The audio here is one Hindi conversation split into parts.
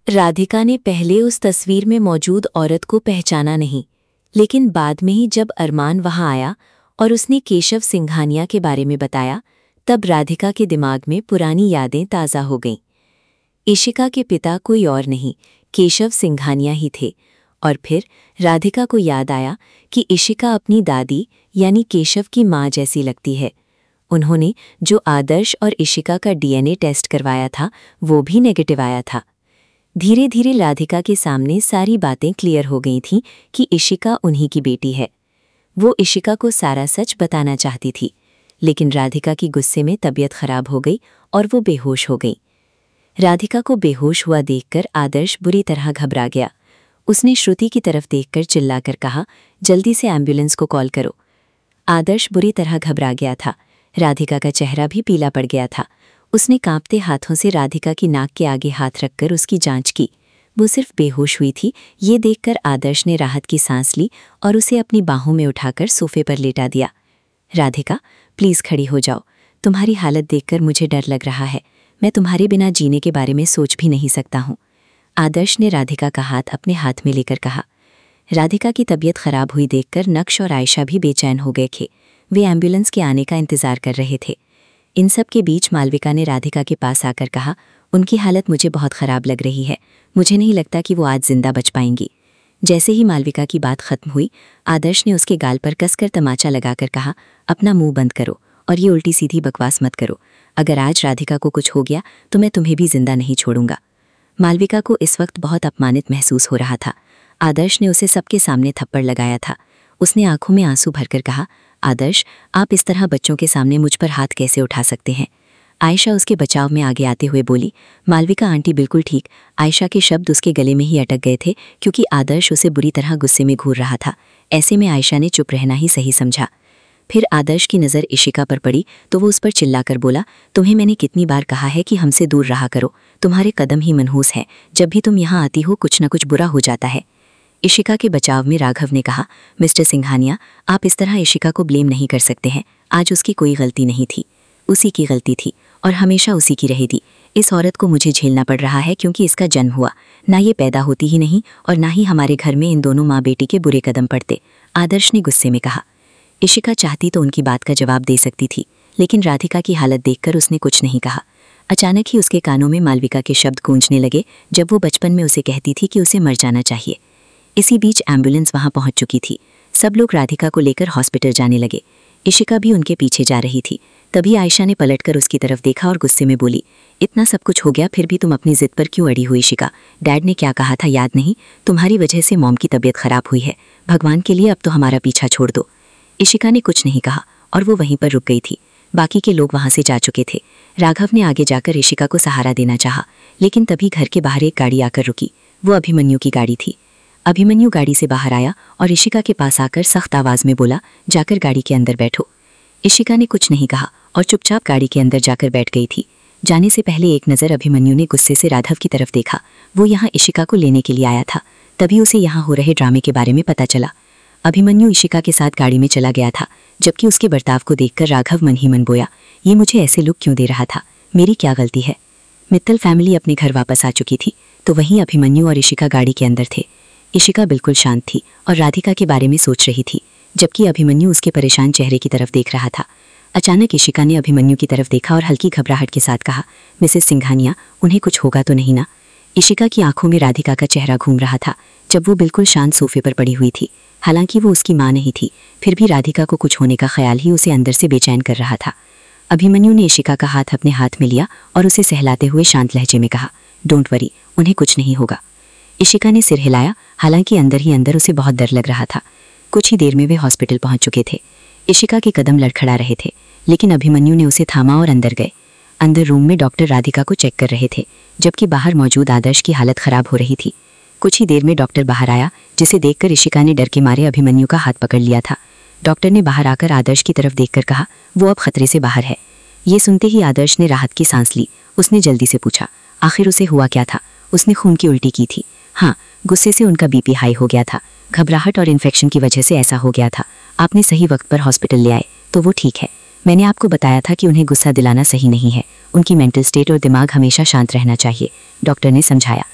राधिका ने पहले उस तस्वीर में मौजूद औरत को पहचाना नहीं, लेकिन बाद में ही जब अरमान वहां आया और उसने केशव सिंघानिया के बारे में बताया, तब राधिका के दिमाग में पुरानी यादें ताज़ा हो गईं। इशिका के पिता कोई और नहीं, केशव सिंघानिया ही थे। और फिर राधिका को याद आया कि इशिका अपनी दादी यानी केशव की माँ जैसी लगती है। उन्होंने जो आदर्श और इशिका का डीएनए टेस्ट करवाया था, वो भी नेगेटिव आया था। धीरे धीरे राधिका के सामने सारी बातें क्लियर हो गई थीं कि इशिका उन्हीं की बेटी है। वो इशिका को सारा सच बताना चाहती थी, लेकिन राधिका की गुस्से में तबीयत खराब हो गई और वो बेहोश हो गई। राधिका को बेहोश हुआ देखकर आदर्श बुरी तरह घबरा गया। उसने श्रुति की तरफ देखकर चिल्लाकर कहा, जल्दी से एम्बुलेंस को कॉल करो। आदर्श बुरी तरह घबरा गया था। राधिका का चेहरा भी पीला पड़ गया था। उसने कांपते हाथों से राधिका की नाक के आगे हाथ रखकर उसकी जांच की। वो सिर्फ बेहोश हुई थी, ये देखकर आदर्श ने राहत की सांस ली और उसे अपनी बाहों में उठाकर सोफे पर लेटा दिया। राधिका, प्लीज़ खड़ी हो जाओ। तुम्हारी हालत देखकर मुझे डर लग रहा है। मैं तुम्हारे बिना जीने के बारे में सोच भी नहीं सकता हूँ। आदर्श ने राधिका का हाथ अपने हाथ में लेकर कहा। राधिका की तबीयत खराब हुई देखकर नक्श और आयशा भी बेचैन हो गए थे। वे एम्बुलेंस के आने का इंतजार कर रहे थे। इन सब के बीच मालविका ने राधिका के पास आकर कहा, उनकी हालत मुझे बहुत ख़राब लग रही है। मुझे नहीं लगता कि वो आज जिंदा बच पाएंगी। जैसे ही मालविका की बात खत्म हुई, आदर्श ने उसके गाल पर कसकर तमाचा लगाकर कहा, अपना मुंह बंद करो और ये उल्टी सीधी बकवास मत करो। अगर आज राधिका को कुछ हो गया तो मैं तुम्हें भी जिंदा नहीं छोड़ूंगा। मालविका को इस वक्त बहुत अपमानित महसूस हो रहा था। आदर्श ने उसे सबके सामने थप्पड़ लगाया था। उसने आंखों में आंसू भरकर कहा, आदर्श, आप इस तरह बच्चों के सामने मुझ पर हाथ कैसे उठा सकते हैं? आयशा उसके बचाव में आगे आते हुए बोली, मालविका आंटी बिल्कुल ठीक। आयशा के शब्द उसके गले में ही अटक गए थे, क्योंकि आदर्श उसे बुरी तरह गुस्से में घूर रहा था। ऐसे में आयशा ने चुप रहना ही सही समझा। फिर आदर्श की नज़र इशिका पर पड़ी तो वो उस पर चिल्लाकर बोला, तुम्हें मैंने कितनी बार कहा है कि हमसे दूर रहा करो। तुम्हारे कदम ही मनहूस हैं। जब भी तुम यहाँ आती हो कुछ न कुछ बुरा हो जाता है। इशिका के बचाव में राघव ने कहा, मिस्टर सिंघानिया, आप इस तरह इशिका को ब्लेम नहीं कर सकते हैं। आज उसकी कोई गलती नहीं थी। उसी की गलती थी और हमेशा उसी की रहेगी। इस औरत को मुझे झेलना पड़ रहा है क्योंकि इसका जन्म हुआ। ना ये पैदा होती ही नहीं और ना ही हमारे घर में इन दोनों माँ बेटी के बुरे कदम पड़ते। आदर्श ने गुस्से में कहा। इशिका चाहती तो उनकी बात का जवाब दे सकती थी, लेकिन राधिका की हालत देखकर उसने कुछ नहीं कहा। अचानक ही उसके कानों में मालविका के शब्द गूंजने लगे, जब वो बचपन में उसे कहती थी कि उसे मर जाना चाहिए। इसी बीच एम्बुलेंस वहां पहुंच चुकी थी। सब लोग राधिका को लेकर हॉस्पिटल जाने लगे। इशिका भी उनके पीछे जा रही थी। तभी आयशा ने पलटकर उसकी तरफ देखा और गुस्से में बोली, इतना सब कुछ हो गया फिर भी तुम अपनी जिद पर क्यों अड़ी हुई? इशिका, डैड ने क्या कहा था याद नहीं? तुम्हारी वजह से मॉम की तबीयत खराब हुई है। भगवान के लिए अब तो हमारा पीछा छोड़ दो। इशिका ने कुछ नहीं कहा और वो वहीं पर रुक गई थी। बाकी के लोग वहां से जा चुके थे। राघव ने आगे जाकर इशिका को सहारा देना चाहा, लेकिन तभी घर के बाहर एक गाड़ी आकर रुकी। वो अभिमन्यु की गाड़ी थी। अभिमन्यु गाड़ी से बाहर आया और इशिका के पास आकर सख्त आवाज में बोला, जाकर गाड़ी के अंदर बैठो। इशिका ने कुछ नहीं कहा और चुपचाप गाड़ी के अंदर जाकर बैठ गई थी। जाने से पहले एक नज़र अभिमन्यु ने गुस्से से राघव की तरफ देखा। वो यहाँ इशिका को लेने के लिए आया था। तभी उसे यहाँ हो रहे ड्रामे के बारे में पता चला। अभिमन्यु इशिका के साथ गाड़ी में चला गया था, जबकि उसके बर्ताव को देखकर राघव मन ही मन बोया, ये मुझे ऐसे लुक क्यों दे रहा था? मेरी क्या गलती है? मित्तल फैमिली अपने घर वापस आ चुकी थी, तो वहीं अभिमन्यु और इशिका गाड़ी के अंदर थे। इशिका बिल्कुल शांत थी और राधिका के बारे में सोच रही थी, जबकि अभिमन्यु उसके परेशान चेहरे की तरफ देख रहा था। अचानक इशिका ने अभिमन्यु की तरफ देखा और हल्की घबराहट के साथ कहा, मिसेस सिंघानिया, उन्हें कुछ होगा तो नहीं ना? इशिका की आंखों में राधिका का चेहरा घूम रहा था, जब वो बिल्कुल शांत सोफे पर पड़ी हुई थी। हालांकि वो उसकी माँ नहीं थी, फिर भी राधिका को कुछ होने का ख्याल ही उसे अंदर से बेचैन कर रहा था। अभिमन्यु ने इशिका का हाथ अपने हाथ में लिया और उसे सहलाते हुए शांत लहजे में कहा, डोंट वरी, उन्हें कुछ नहीं होगा। इशिका ने सिर हिलाया, हालांकि अंदर ही अंदर उसे बहुत डर लग रहा था। कुछ ही देर में वे हॉस्पिटल पहुंच चुके थे। इशिका के कदम लड़खड़ा रहे थे, लेकिन अभिमन्यु ने उसे थामा और अंदर गए। अंदर रूम में डॉक्टर राधिका को चेक कर रहे थे, जबकि बाहर मौजूद आदर्श की हालत खराब हो रही थी। कुछ ही देर में डॉक्टर बाहर आया, जिसे देखकर इशिका ने डर के मारे अभिमन्यु का हाथ पकड़ लिया था। डॉक्टर ने बाहर आकर आदर्श की तरफ देखकर कहा, वो अब खतरे से बाहर है। ये सुनते ही आदर्श ने राहत की सांस ली। उसने जल्दी से पूछा, आखिर उसे हुआ क्या था? उसने खून की उल्टी की थी। हाँ, गुस्से से उनका बीपी हाई हो गया था। घबराहट और इन्फेक्शन की वजह से ऐसा हो गया था। आपने सही वक्त पर हॉस्पिटल ले आए तो वो ठीक है। मैंने आपको बताया था कि उन्हें गुस्सा दिलाना सही नहीं है। उनकी मेंटल स्टेट और दिमाग हमेशा शांत रहना चाहिए, डॉक्टर ने समझाया।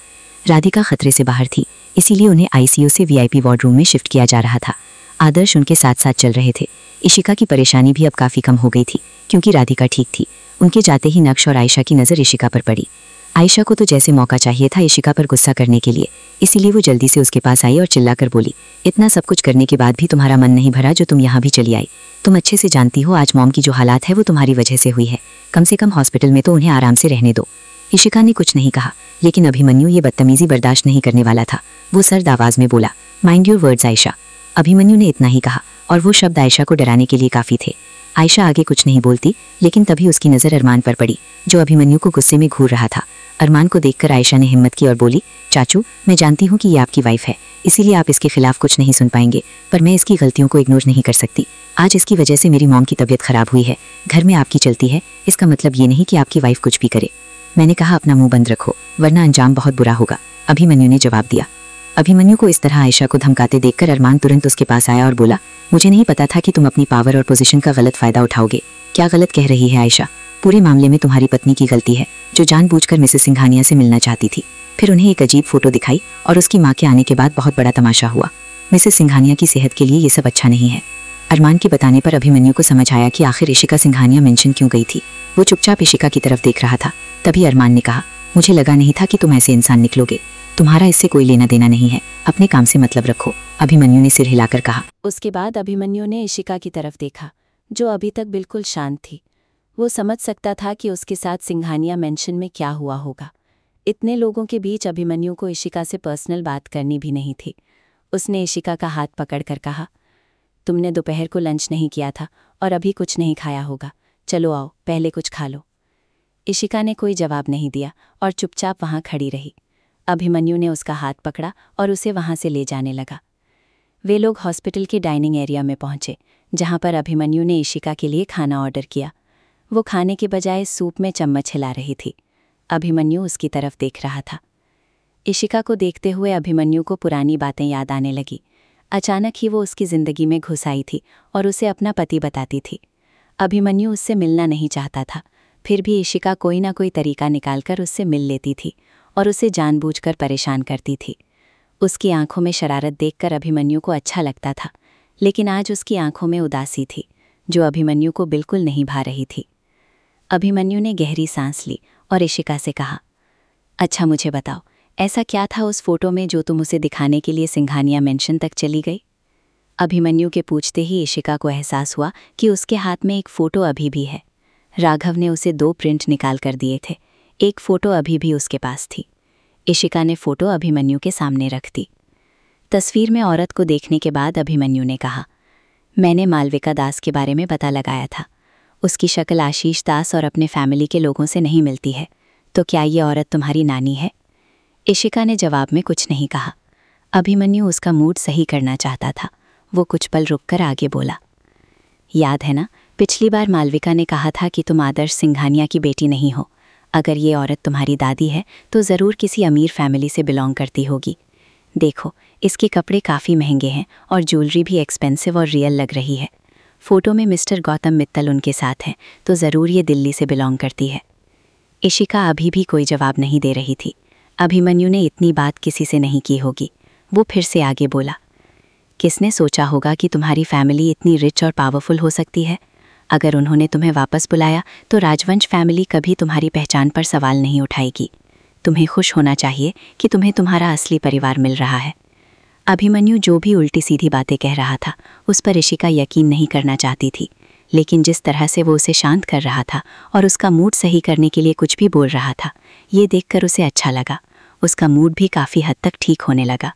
राधिका खतरे से बाहर थी, इसीलिए उन्हें आईसीयू से वीआईपी वार्डरूम में शिफ्ट किया जा रहा था। आदर्श उनके साथ साथ चल रहे थे। इशिका की परेशानी भी अब काफ़ी कम हो गई थी, क्योंकि राधिका ठीक थी। उनके जाते ही नक्श और आयशा की नज़र इशिका पर पड़ी। आयशा को तो जैसे मौका चाहिए था इशिका पर गुस्सा करने के लिए, इसीलिए वो जल्दी से उसके पास आई और चिल्लाकर बोली, इतना सब कुछ करने के बाद भी तुम्हारा मन नहीं भरा जो तुम यहाँ भी चली आई। तुम अच्छे से जानती हो आज मॉम की जो हालात है वो तुम्हारी वजह से हुई है। कम से कम हॉस्पिटल में तो उन्हें आराम से रहने दो। इशिका ने कुछ नहीं कहा, लेकिन अभिमन्यु ये बदतमीजी बर्दाश्त नहीं करने वाला था। वो सर्द आवाज में बोला, mind your words Ayesha. Abhimanyu ने इतना ही कहा, और वो शब्द आयशा को डराने के लिए काफ़ी थे। आयशा आगे कुछ नहीं बोलती, लेकिन तभी उसकी नज़र अरमान पर पड़ी, जो अभिमन्यु को गुस्से में घूर रहा था। अरमान को देखकर आयशा ने हिम्मत की और बोली, चाचू, मैं जानती हूँ कि ये आपकी वाइफ है, इसीलिए आप इसके खिलाफ कुछ नहीं सुन पाएंगे, पर मैं इसकी गलतियों को इग्नोर नहीं कर सकती। आज इसकी वजह से मेरी मॉम की तबीयत खराब हुई है। घर में आपकी चलती है, इसका मतलब ये नहीं कि आपकी वाइफ कुछ भी करे। मैंने कहा अपना मुंह बंद रखो, वरना अंजाम बहुत बुरा होगा, अभिमन्यु ने जवाब दिया। अभिमन्यु को इस तरह आयशा को धमकाते देखकर अरमान तुरंत उसके पास आया और बोला, मुझे नहीं पता था कि तुम अपनी पावर और पोजीशन का गलत फायदा उठाओगे। क्या गलत कह रही है आयशा? पूरे मामले में तुम्हारी पत्नी की गलती है, जो जानबूझकर मिसेस सिंघानिया से मिलना चाहती थी। फिर उन्हें एक अजीब फोटो दिखाई और उसकी माँ के आने के बाद बहुत बड़ा तमाशा हुआ। मिसेस सिंघानिया की सेहत के लिए ये सब अच्छा नहीं है। अरमान के बताने पर अभिमन्यु को समझ आया कि आखिर इशिका सिंघानिया मेंशन क्यों गई थी। वो चुपचाप इशिका की तरफ देख रहा था। तभी अरमान ने कहा, मुझे लगा नहीं था कि तुम ऐसे इंसान निकलोगे। तुम्हारा इससे कोई लेना देना नहीं है, अपने काम से मतलब रखो, अभिमन्यु ने सिर हिलाकर कहा। उसके बाद अभिमन्यु ने इशिका की तरफ देखा, जो अभी तक बिल्कुल शांत थी। वो समझ सकता था कि उसके साथ सिंघानिया मेंशन में क्या हुआ होगा। इतने लोगों के बीच अभिमन्यु को इशिका से पर्सनल बात करनी भी नहीं थी। उसने इशिका का हाथ पकड़कर कहा, तुमने दोपहर को लंच नहीं किया था और अभी कुछ नहीं खाया होगा, चलो आओ पहले कुछ खा लो। इशिका ने कोई जवाब नहीं दिया और चुपचाप वहाँ खड़ी रही। अभिमन्यु ने उसका हाथ पकड़ा और उसे वहाँ से ले जाने लगा। वे लोग हॉस्पिटल के डाइनिंग एरिया में पहुँचे, जहाँ पर अभिमन्यु ने इशिका के लिए खाना ऑर्डर किया। वो खाने के बजाय सूप में चम्मच हिला रही थी। अभिमन्यु उसकी तरफ देख रहा था। इशिका को देखते हुए अभिमन्यु को पुरानी बातें याद आने लगी। अचानक ही वो उसकी ज़िंदगी में घुस आई थी और उसे अपना पति बताती थी। अभिमन्यु उससे मिलना नहीं चाहता था, फिर भी इशिका कोई ना कोई तरीका निकालकर उससे मिल लेती थी और उसे जानबूझकर परेशान करती थी। उसकी आंखों में शरारत देखकर अभिमन्यु को अच्छा लगता था, लेकिन आज उसकी आंखों में उदासी थी, जो अभिमन्यु को बिल्कुल नहीं भा रही थी। अभिमन्यु ने गहरी सांस ली और इशिका से कहा, अच्छा मुझे बताओ, ऐसा क्या था उस फोटो में जो तुम उसे दिखाने के लिए सिंघानिया मेंशन तक चली गई? अभिमन्यु के पूछते ही इशिका को एहसास हुआ कि उसके हाथ में एक फ़ोटो अभी भी है। राघव ने उसे 2 प्रिंट निकाल कर दिए थे, एक फ़ोटो अभी भी उसके पास थी। इशिका ने फ़ोटो अभिमन्यु के सामने रख दी। तस्वीर में औरत को देखने के बाद अभिमन्यु ने कहा, मैंने मालविका दास के बारे में पता लगाया था। उसकी शक्ल आशीष दास और अपने फैमिली के लोगों से नहीं मिलती है, तो क्या ये औरत तुम्हारी नानी है? इशिका ने जवाब में कुछ नहीं कहा। अभिमन्यु उसका मूड सही करना चाहता था। वो कुछ पल रुककर आगे बोला, याद है ना, पिछली बार मालविका ने कहा था कि तुम आदर्श सिंघानिया की बेटी नहीं हो। अगर ये औरत तुम्हारी दादी है तो ज़रूर किसी अमीर फैमिली से बिलोंग करती होगी। देखो, इसके कपड़े काफ़ी महंगे हैं और ज्वेलरी भी एक्सपेंसिव और रियल लग रही है। फ़ोटो में मिस्टर गौतम मित्तल उनके साथ हैं, तो ज़रूर ये दिल्ली से बिलोंग करती है। इशिका अभी भी कोई जवाब नहीं दे रही थी। अभिमन्यु ने इतनी बात किसी से नहीं की होगी। वो फिर से आगे बोला, किसने सोचा होगा कि तुम्हारी फैमिली इतनी रिच और पावरफुल हो सकती है? अगर उन्होंने तुम्हें वापस बुलाया तो राजवंश फैमिली कभी तुम्हारी पहचान पर सवाल नहीं उठाएगी। तुम्हें खुश होना चाहिए कि तुम्हें तुम्हारा असली परिवार मिल रहा है। अभिमन्यु जो भी उल्टी सीधी बातें कह रहा था, उस पर इशिका यकीन नहीं करना चाहती थी, लेकिन जिस तरह से वो उसे शांत कर रहा था और उसका मूड सही करने के लिए कुछ भी बोल रहा था, ये देखकर उसे अच्छा लगा। उसका मूड भी काफ़ी हद तक ठीक होने लगा।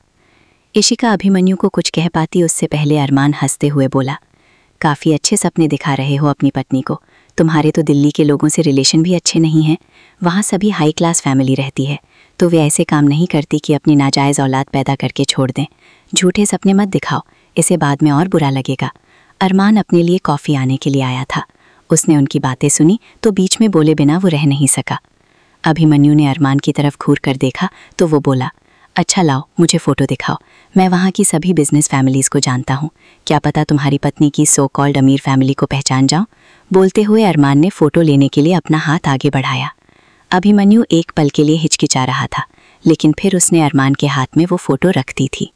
इशिका अभिमन्यु को कुछ कह पाती उससे पहले अरमान हंसते हुए बोला, काफ़ी अच्छे सपने दिखा रहे हो अपनी पत्नी को। तुम्हारे तो दिल्ली के लोगों से रिलेशन भी अच्छे नहीं हैं। वहाँ सभी हाई क्लास फैमिली रहती है, तो वे ऐसे काम नहीं करती कि अपनी नाजायज़ औलाद पैदा करके छोड़ दें। झूठे सपने मत दिखाओ, इसे बाद में और बुरा लगेगा। अरमान अपने लिए कॉफ़ी आने के लिए आया था। उसने उनकी बातें सुनी तो बीच में बोले बिना वो रह नहीं सका। अभिमन्यु ने अरमान की तरफ घूर कर देखा तो वो बोला, अच्छा लाओ मुझे फ़ोटो दिखाओ। मैं वहाँ की सभी बिजनेस फैमिलीज़ को जानता हूँ, क्या पता तुम्हारी पत्नी की सो कॉल्ड अमीर फैमिली को पहचान जाऊँ। बोलते हुए अरमान ने फ़ोटो लेने के लिए अपना हाथ आगे बढ़ाया। अभिमन्यु एक पल के लिए हिचकिचा रहा था, लेकिन फिर उसने अरमान के हाथ में वो फोटो रख दी थी।